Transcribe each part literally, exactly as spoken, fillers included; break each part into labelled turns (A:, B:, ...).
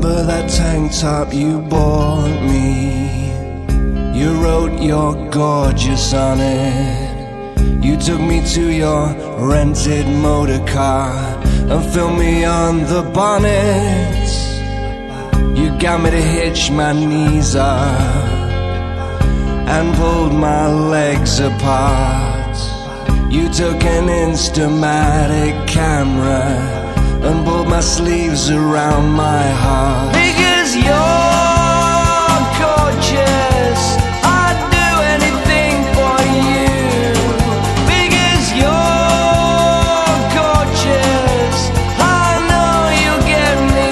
A: remember that tank top you bought me. You wrote you're gorgeous on it. You took me to your rented motor car and filmed me on the bonnet. You got me to hitch my knees up and pulled my legs apart. You took an Instamatic camera and pulled my sleeves around my heart. Because you're gorgeous, I'd do anything for you. Because you're gorgeous, I know you'll get me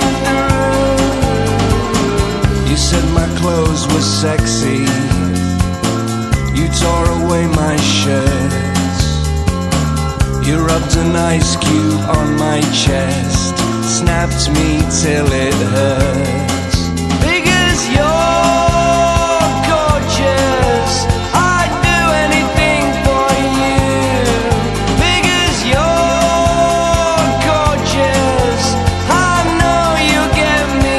A: through. You said my clothes were sexy. You tore away my shirts. You rubbed an ice cube on my chest, snapped me till it hurts. Because you're gorgeous, I'd do anything for you. Because you're gorgeous, I know you'll get me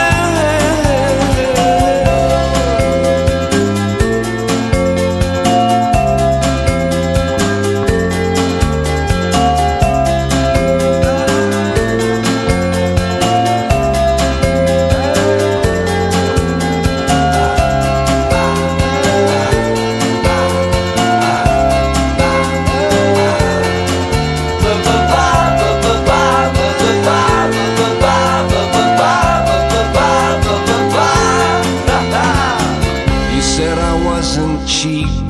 A: cheap.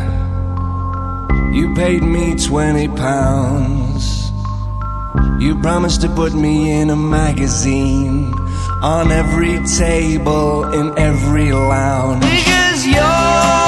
A: You paid me twenty pounds. You promised to put me in a magazine, on every table, in every lounge. Because you're